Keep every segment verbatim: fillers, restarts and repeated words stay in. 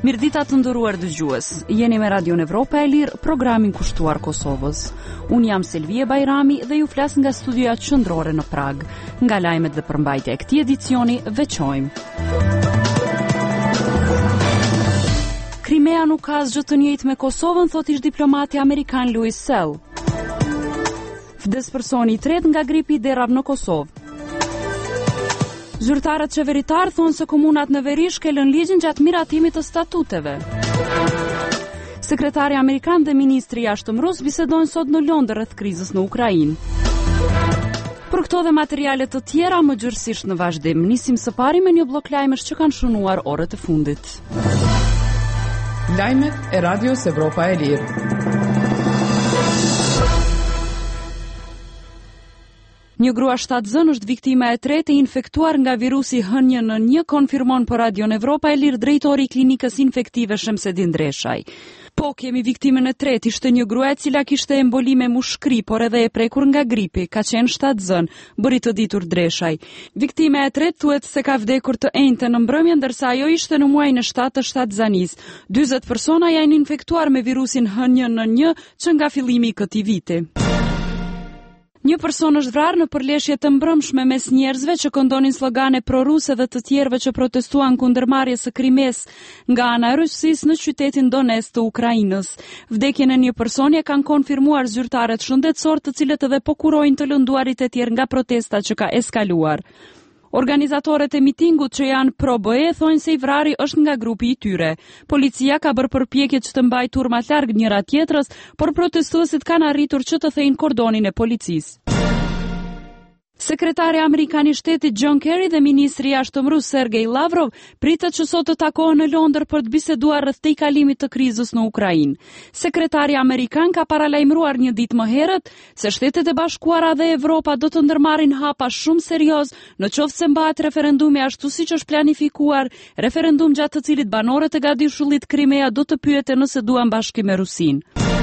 Mirdita të nderuar dëgjues, jeni me Radio Evropa e Lirë, programin kushtuar Kosovës. Unë jam Selvie Bajrami dhe ju flas nga studioja qendrore në Prag. Nga lajmet dhe përmbajtja e këtij edicioni veçojmë. Krimea nuk ka asgjë të njëjtë me Kosovën, thot ish diplomati amerikan Louis Sell. Vdes personi i tretë nga gripi i derave në Kosovë. Zyrtarët qeveritar thonë se komunat në Verish kelën ligjin gjatë miratimit të statuteve. Sekretari amerikan dhe ministri i jashtëm rus bisedojnë sot në Londër rreth krizës në Ukrainë. Për këto dhe materiale të tjera më gjërësisht në vazhdim, nisim së pari me një blok lajmesh që kanë shënuar orët e fundit. Lajmet e Radios Evropa e Lirë. Një grua shtatzën është viktima e tretë e infektuar nga virusi H një N një, konfirmon për Radio Evropa e Lirë drejtori i klinikës infektive Shemsedin Dreshaj. Po, kemi viktimën e tretë, ishte një grua e cila kishte embolime mushkri, por edhe e prekur nga gripi, ka qenë shtatzën, bëri të ditur Dreshaj. Viktima e tretë thuhet se ka vdekur të enjte në mbrëmje, ndërsa ajo ishte në muajin e shtatë të shtatzanisë. dyzet persona janë infektuar me virusin H një N një që nga fillimi i këtij viti. Një person është vrarë në përleshje të mbrëmshme mes njerëzve që këndonin slogane proruse dhe të tjerëve që protestuan kundër marrjes së Krimes nga ana e Rusisë në qytetin Donetsk të Ukrainës. Vdekjen e një personi e kanë konfirmuar zyrtarët shëndetësor, të cilët edhe po kurojnë të lënduarit e tjerë nga protesta që ka eskaluar. Organizatorët e mitingut që janë pro-B E thonë se i vrari është nga grupi i tyre. Policia ka bërë përpjekje që të mbajë turmat larg njëra tjetrës, por protestuesit kanë arritur që të thejnë kordonin e policisë. Sekretari amerikan i shtetit John Kerry dhe ministri i jashtëm rus Sergej Lavrov pritet që sot të takohen në Londër për të biseduar rreth tejkalimit të krizës në Ukrainë. Sekretari amerikan ka paralajmëruar një ditë më herët se Shtetet e Bashkuara dhe Evropa do të ndërmarrin hapa shumë serioz në qoftë se mbahet referendumi ashtu siç është planifikuar, referendum gjatë të cilit banorët e Gadishullit Krimea do të pyeten nëse duan bashkim me Rusinë.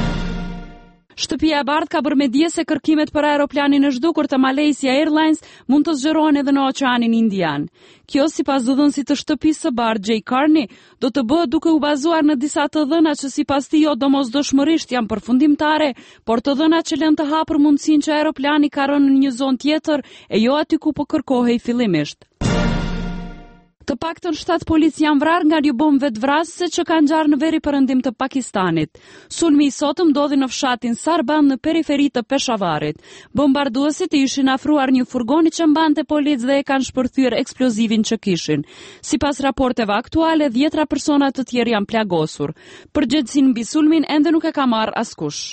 Shtëpia e Bardhë ka bërë me dije se kërkimet për aeroplanin e zhdukur të Malaysia Airlines mund të zgjerohen edhe në Oqeanin Indian. Kjo, sipas dhënësit të shtëpisë së Bardhë, Jay Carney, do të bëhet duke u bazuar në disa të dhëna që sipas tij jo domosdoshmërisht janë përfundimtare, por të dhëna që lënë të hapur mundësinë që aeroplani ka rënë në një zonë tjetër e jo aty ku po kërkohej fillimisht. Të paktën shtatë polic janë vrarë nga një bombë vetvrasëse që ka ngjarë në veri perëndim të Pakistanit. Sulmi i sotëm ndodhi në fshatin Sarban në periferi të Peshavarit. Bombarduesit i ishin afruar një furgoni që mbante policë dhe e kanë shpërthyer eksplozivin që kishin. Sipas raporteve aktuale, dhjetra persona të tjerë janë plagosur. Përgjegjësinë mbi sulmin ende nuk e ka marrë askush.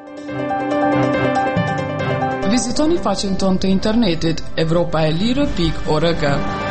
Vizitoni faqen tonë të internetit evropaelire pikë org.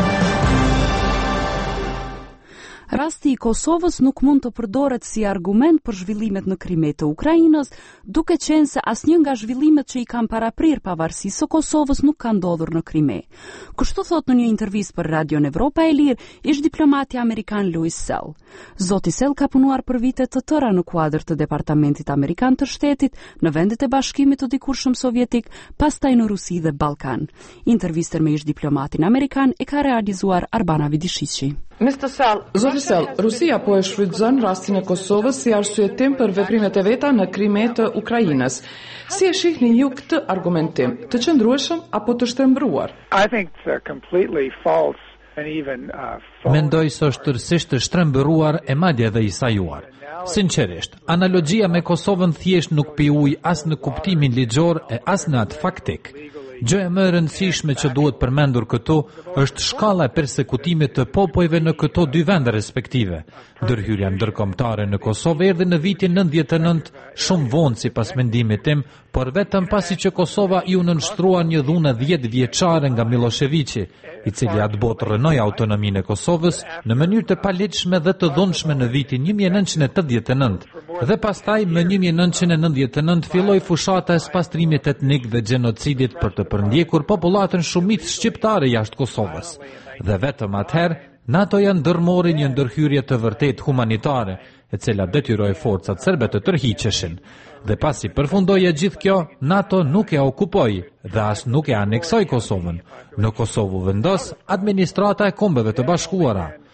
Rasti i Kosovës nuk mund të përdoret si argument për zhvillimet në Krime të Ukrainës, duke qenë se asnjë nga zhvillimet që i kanë paraprirë pavarësisë së Kosovës nuk ka ndodhur në Krime. Kështu thot në një intervistë për Radio Evropa e Lirë ish diplomati amerikan Louis Sell. Zoti Sell ka punuar për vite të tëra në kuadër të Departamentit Amerikan të Shtetit, në vendet e Bashkimit të dikurshëm sovjetik, pastaj në Rusi dhe Ballkan. Intervistën me ish diplomatin amerikan e ka realizuar Arbana Vidishiqi. mister Sell, Zoti Sell, Rusia po e shfrytëzon rastin e Kosovës si arsyetim për veprimet e veta në Krime të Ukrainës. Si e shihni ju këtë argumentim, të qëndrueshëm apo të shtrembruar? I think it's completely false and even uh, false. Mendoj se është tërësisht të shtrembëruar e madje edhe i sajuar. Sinqerisht, analogjia me Kosovën thjesht nuk pi ujë as në kuptimin ligjor e as në atë faktik. Gjë e më e rëndësishme që duhet përmendur këtu është shkalla e përsekutimit të popujve në këto dy vende respektive. Ndërhyrja ndërkombëtare në Kosovë erdhi në vitin nëntëdhjetë e nëntë, shumë vonë sipas mendimit tim, por vetëm pasi që Kosova i u nënshtrua një dhunë dhjetë vjeçare nga Miloševiqi, i cili atë botë rënoi autonominë e Kosovës në mënyrë të paligjshme dhe të dhunshme në vitin një mijë e nëntëqind e tetëdhjetë e nëntë. Dhe pastaj më një mijë e nëntëqind e nëntëdhjetë e nëntë filloi fushata e spastrimit etnik dhe gjenocidit për të përndjekur popullatën shumicë shqiptare jashtë Kosovës. Dhe vetëm atëherë NATO ja ndërmori një ndërhyrje të vërtet humanitare, e cila detyroi forcat serbe të tërhiqeshin. Dhe pasi përfundoi e gjithë kjo, NATO nuk e okupoi dhe as nuk e aneksoi Kosovën. Në Kosovë vendos administrata e Kombeve të Bashkuara.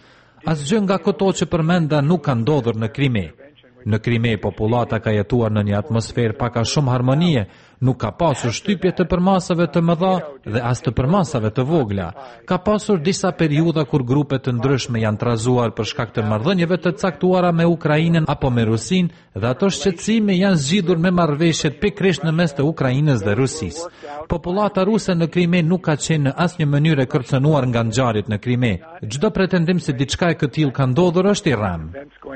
Asgjë nga këto që përmenda nuk ka ndodhur në Krime. Në Krime popullata ka jetuar në një atmosferë pak a shumë harmonie, nuk ka pasur shtypje të përmasave të mëdha dhe as të përmasave të vogla. Ka pasur disa periudha kur grupe të ndryshme janë trazuar për shkak të marrëdhënieve të caktuara me Ukrainën apo me Rusinë, dhe ato shqetësime janë zgjidhur me marrëveshjet pikërisht në mes të Ukrainës dhe Rusisë. Popullata ruse në Krime nuk ka qenë në asnjë mënyrë e kërcënuar nga ngjarjet në Krime. Çdo pretendim se diçka e këtillë ka ndodhur është i rrem.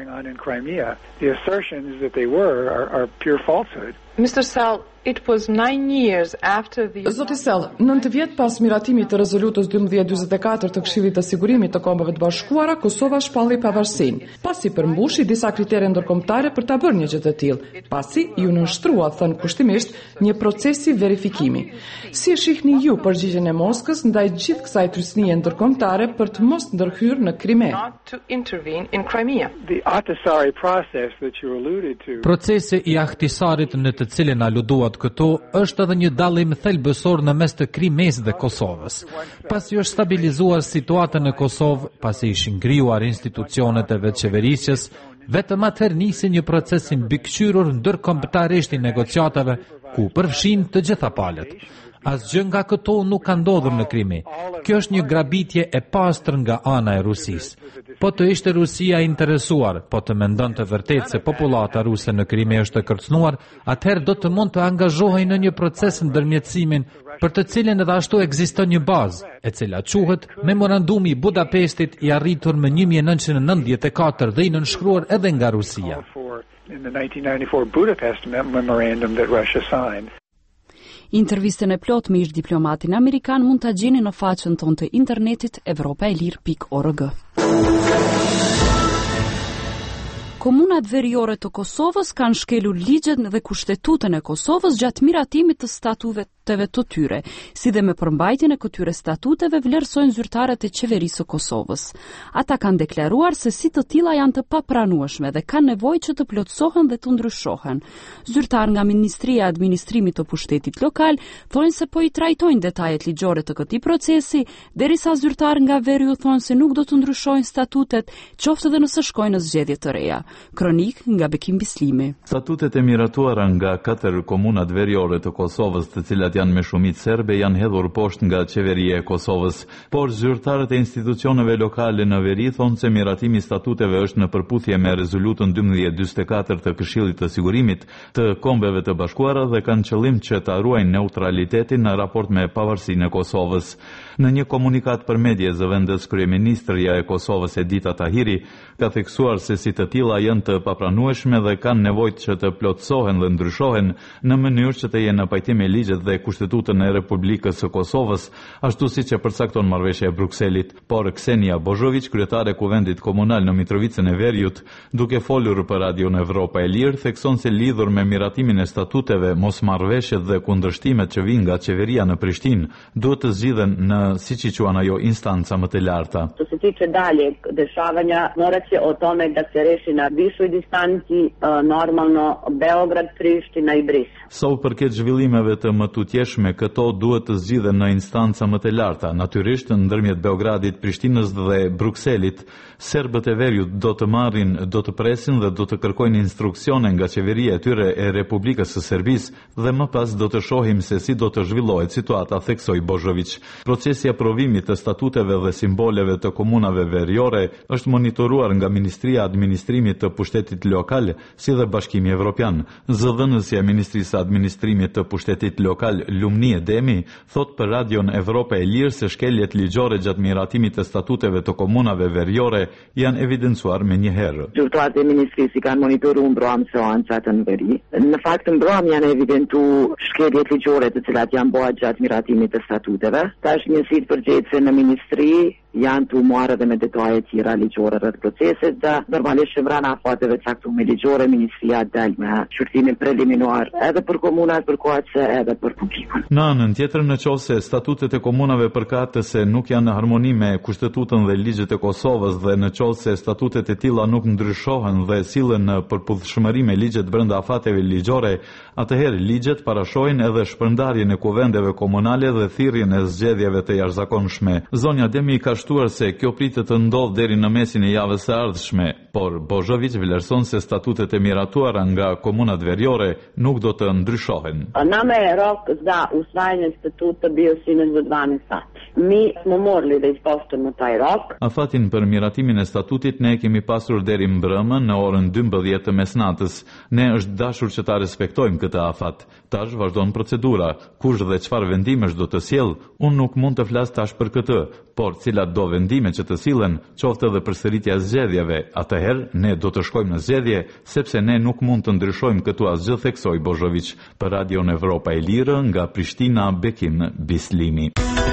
mister Sell, it was nine years after the... Zoti Sell, nëntë vjet pas miratimit të rezolutës dymbëdhjetë dymbëdhjetë e katër të Këshillit të Sigurimit të Kombeve të Bashkuara, Kosova shpalli pavarësinë, pasi përmbushi disa kritere ndërkombëtare për ta bërë një gjë të tillë, pasi ju nënshtrua, thënë kushtimisht, një procesi verifikimi. Si e shihni ju përgjigjen e Moskës ndaj gjithë kësaj trysnie ndërkombëtare për të mos ndërhyrë në Krime? Procesi i Ahtisarit në të cilin aluduat këto është edhe një dallim thelbësor në mes të Krimes dhe Kosovës. Pasi është stabilizuar situata në Kosovë, pasi ishin krijuar institucionet e vetëqeverisjes, vetëm atëherë nisi një proces i mbikëqyrur ndërkombëtarisht i negociatave, ku përfshin të gjitha palët. Asgjë nga këto nuk ka ndodhur në Krime. Kjo është një grabitje e pastër nga ana e Rusisë. Po të ishte Rusia interesuar, po të mendon të vërtet se popullata ruse në Krime është e kërcënuar, atëherë do të mund të angazhohej në një proces ndërmjetësimin për të cilin edhe ashtu ekziston një bazë, e cila quhet Memorandumi i Budapestit i arritur më një mijë e nëntëqind e nëntëdhjetë e katër dhe i nënshkruar edhe nga Rusia. Intervistën e plot me ish diplomatin amerikan mund ta gjeni në faqen tonë të internetit evropaelir pikë org. Komunat veriore të Kosovës kanë shkelur ligjet dhe kushtetutën e Kosovës gjatë miratimit të statuteve të tyre, si dhe me përmbajtjen e këtyre statuteve vlerësojnë zyrtarët e qeverisë së Kosovës. Ata kanë deklaruar se si të tilla janë të papranueshme dhe kanë nevojë që të plotësohen dhe të ndryshohen. Zyrtar nga Ministria e Administrimit të Pushtetit Lokal thonë se po i trajtojnë detajet ligjore të këtij procesi, derisa zyrtar nga Veriu thonë se nuk do të ndryshojnë statutet, qoftë edhe nëse shkojnë në zgjedhje të reja. Kronik nga Bekim Bislimi. Statutet e miratuara nga katër komunat veriore të Kosovës, të cilat janë me shumicë serbe, janë hedhur poshtë nga qeveria e Kosovës, por zyrtarët e institucioneve lokale në veri thonë se miratimi i statuteve është në përputhje me rezolutën dymbëdhjetë dymbëdhjetë e katër të Këshillit të Sigurimit të Kombeve të Bashkuara dhe kanë qëllim që ta ruajnë neutralitetin në raport me pavarësinë e Kosovës. Në një komunikat për media, zëvendës kryeministrja e Kosovës Edita Tahiri ka theksuar se si të tilla janë të papranueshme dhe kanë nevojë që të plotësohen dhe ndryshohen në mënyrë që të jenë në pajtim me ligjet dhe Kushtetutën e Republikës së Kosovës, ashtu siç e përcakton marrëveshja e Brukselit. Por Ksenia Bozhović, kryetare e Kuvendit Komunal në Mitrovicën e Veriut, duke folur për Radion Evropa e Lirë, thekson se lidhur me miratimin e statuteve, mosmarrëveshjet dhe kundërshtimet që vijnë nga qeveria në Prishtinë duhet të zgjidhen në, siç i quan ajo, instanca më të larta. Što se tiče dalje dešavanja, morat će o tome da se reši na višoj distanci, normalno Beograd, Prishtina i Bris. Sa u përket zhvillimeve të mëtutjeshme, këto duhet të zgjidhen në instanca më të larta, natyrisht ndërmjet Beogradit, Prishtinës dhe Brukselit. Serbët e Veriut do të marrin, do të presin dhe do të kërkojnë instruksione nga qeveria e tyre e Republikës së Serbisë dhe më pas do të shohim se si do të zhvillohet situata, theksoi Bozhović. Procesi i aprovimit të statuteve dhe simboleve të komunave veriore është monitoruar nga Ministria e Administrimit të Pushtetit Lokal si dhe Bashkimi Evropian. Zëdhënësja e Ministrisë së Administrimit të Pushtetit Lokal, Lumnie Demi, thot për Radion Evropa e Lirë se shkeljet ligjore gjatë miratimit të statuteve të komunave veriore janë evidencuar me një herë. Zyrtarët e Ministrisë kanë monitoruar mbrojtjen e ancat në veri. Në fakt mbrojtja janë evidentuar shkeljet ligjore të cilat janë bërë gjatë miratimit të statuteve. Tash njësitë përgjithëse në ministri janë të marrë dhe me detaje tjera ligjore rreth procesit dhe normalisht shëmbrana afateve caktuar ligjore, ministria dal me shërtimin preliminar edhe për komunat përkatëse edhe për publikun. Në anën tjetër, në qoftë se statutet e komunave përkatëse nuk janë në harmoni me Kushtetutën dhe ligjet e Kosovës dhe në qoftë se statutet e tilla nuk ndryshohen dhe sillen në përputhshmëri me ligjet brenda afateve ligjore, atëherë ligjet parashojnë edhe shpërndarjen e kuvendeve komunale dhe thirrjen e zgjedhjeve të jashtëzakonshme. Zonja Demi ka përjashtuar se kjo pritet të ndodhë deri në mesin e javës së ardhshme, por Bozhović vlerëson se statutet e miratuara nga komunat veriore nuk do të ndryshohen. Nama je rok za usvajanje statuta bio sinoć do dvanaest sati. Mi smo morali da ispoštujemo taj rok. Afatin për miratimin e statutit ne kemi pasur deri mbrëmën në orën dymbëdhjetë të mesnatës. Ne është dashur që ta respektojmë këtë afat. Tash vazhdon procedura. Kush dhe çfarë vendimesh do të sjell, unë nuk mund të flas tash për këtë, por cilat do vendime që të sillen, qoftë edhe përsëritja e zgjedhjeve, atëherë ne do të shkojmë në zgjedhje, sepse ne nuk mund të ndryshojmë këtu asgjë, theksoi Bozhović për Radion Evropa e Lirë nga Prishtina, Bekim Bislimi.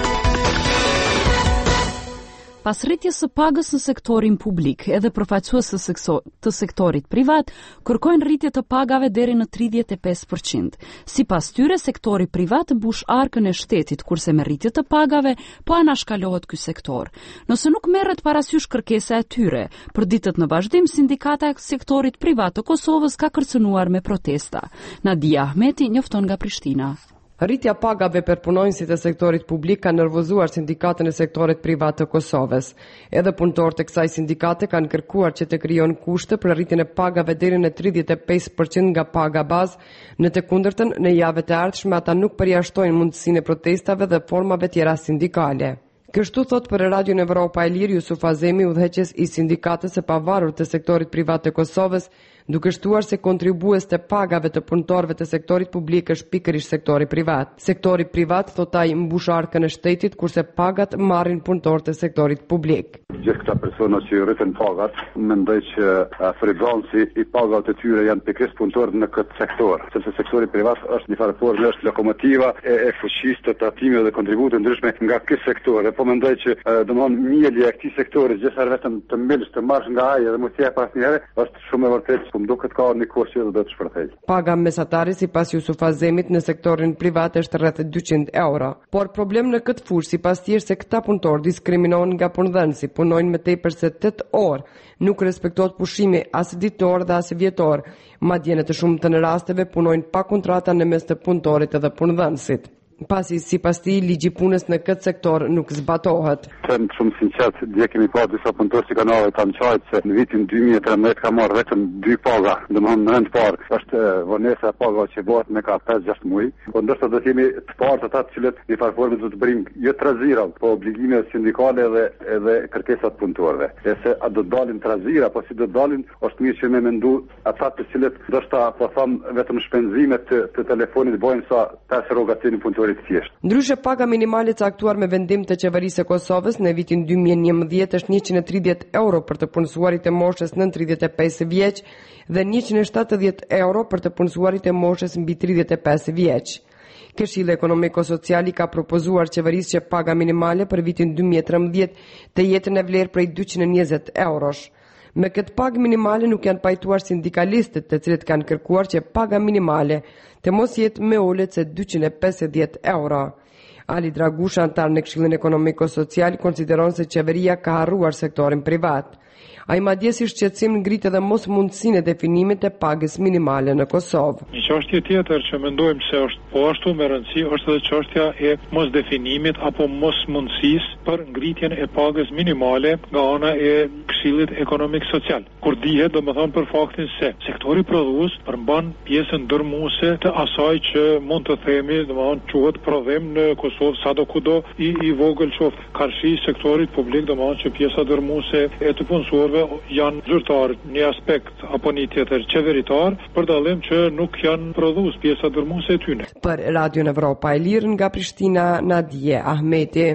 Pas rritjes së pagës në sektorin publik, edhe përfaqësues të sektorit privat kërkojnë rritje të pagave deri në tridhjetë e pesë përqind. Sipas tyre, sektori privat mbush arkën e shtetit, kurse me rritje të pagave po anashkalohet ky sektor. Nëse nuk merret parasysh kërkesa e tyre, për ditët në vazhdim sindikata e sektorit privat të Kosovës ka kërcënuar me protesta. Nadia Ahmeti njofton nga Prishtina. Rritja pagave për punonjësit e sektorit publik ka nervozuar sindikatën e sektorit privat të Kosovës. Edhe punëtorët e kësaj sindikate kanë kërkuar që të krijon kushte për rritjen e pagave deri në tridhjetë e pesë përqind nga paga bazë, në të kundërtën në javët e ardhshme ata nuk përjashtojnë mundësinë e protestave dhe formave tjera sindikale. Kështu thot për Radion Evropa e Lirë Jusuf Azemi, udhëheqës i sindikatës së pavarur të sektorit privat të Kosovës, duke shtuar se kontribues të pagave të punëtorëve të sektorit publik është pikërisht sektori privat. Sektori privat, thot ai, mbush arkën e shtetit, kurse pagat marrin punëtorët e sektorit publik. Gjithë këta persona që rriten pagat, mendoj që frigonsi i pagave të tyre janë pikërisht punëtorët në këtë sektor, sepse sektori privat është një farë formë, është lokomotiva e, e fuqisë të tatimeve dhe kontributet ndryshme nga ky sektor. E po mendoj që domthon mielja e këtij sektori, gjithsesi vetëm të mbylsh të marrësh nga ai dhe mos ia pas një herë, është shumë e vërtetë, po duket ka një kohë që do të shpërthej. Paga mesatare sipas Jusuf Azemit në sektorin privat është rreth dyqind euro. Por problem në këtë fushë sipas tij se këta punëtorë diskriminohen nga punëdhënësi, punojnë me tepër se tetë orë, nuk respektohet pushimi as ditor dhe as vjetor. Madje në të shumtën e rasteve punojnë pa kontrata në mes të punëtorit edhe punëdhënësit. Pasi sipas tij ligji punës në këtë sektor nuk zbatohet. Them shumë sinqert, dje kemi pa disa punëtorë që kanë ardhur të ançajt se në vitin dy mijë e trembëdhjetë ka marrë vetëm dy paga, domethënë në rend parë është vonesa e pagave që bëhet me ka pesë gjashtë muaj, por ndoshta do të jemi të parë ata të cilët në fakt formë do të bëjmë jo trazira, po obligime sindikale edhe edhe kërkesat punëtorëve. E se a do të dalin trazira, apo si do të dalin, është mirë që me mendu ata të cilët ndoshta po them vetëm shpenzimet të, të telefonit bojnë sa pesë rrogatin punëtorë. Ndryshe, paga minimale caktuar me vendim të qeverisë së Kosovës në vitin dy mijë e njëmbëdhjetë është njëqind e tridhjetë euro për të punësuarit e moshës nën tridhjetë e pesë vjeç dhe njëqind e shtatëdhjetë euro për të punësuarit e moshës mbi tridhjetë e pesë vjeç. Këshilli Ekonomiko-Social ka propozuar qeverisë që paga minimale për vitin dy mijë e trembëdhjetë të jetë në vlerë prej dyqind e njëzet eurosh. Me këtë pagë minimale nuk janë pajtuar sindikalistët, të cilët kanë kërkuar që paga minimale të mos jetë më ulët se dyqind e pesëdhjetë euro. Ali Dragusha, antar në Këshillin Ekonomiko-Social, konsideron se qeveria ka harruar sektorin privat. Ai madje si shqetësim ngrit edhe mos mundësinë e definimit të pagës minimale në Kosovë. Një çështje tjetër që mendojmë se është po ashtu me rëndësi është edhe çështja e mos definimit apo mos mundësisë për ngritjen e pagës minimale nga ana e Këshillit Ekonomik Social. Kur dihet domethënë për faktin se sektori prodhues përmban pjesën ndërmuese të asaj që mund të themi domethënë quhet prodhim në Kosovë sadokudo i i vogël qoftë karshi sektorit publik, domethënë që pjesa ndërmuese e të punësuarve janë zyrtarë, një aspekt apo një tjetër qeveritar, për dallim që nuk janë prodhues pjesa ndërmuese e tyre. Për Radion Evropa e Lirë nga Prishtina, Nadia Ahmeti.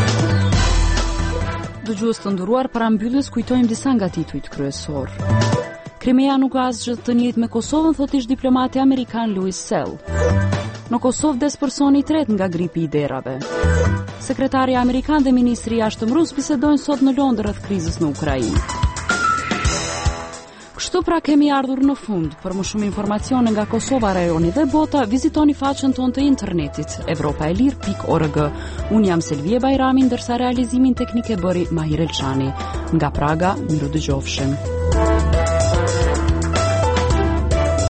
Dëgjues të nderuar, para mbylljes kujtojmë disa nga titujt kryesor. Krimea nuk ka asgjë të njëjtë me Kosovën, thotë ish diplomati amerikan Louis Sell. Në Kosovë des personi i tretë nga gripi i derave. Sekretari amerikan dhe ministri i jashtëm rus bisedojnë sot në Londër rreth krizës në Ukrainë. Kështu pra kemi ardhur në fund. Për më shumë informacione nga Kosova, rajoni dhe bota, vizitoni faqen tonë të internetit evropaelir pikë org. Unë jam Selvie Bajrami, ndërsa realizimin teknik e bëri Mahir Elçani. Nga Praga, miru dëgjofshim.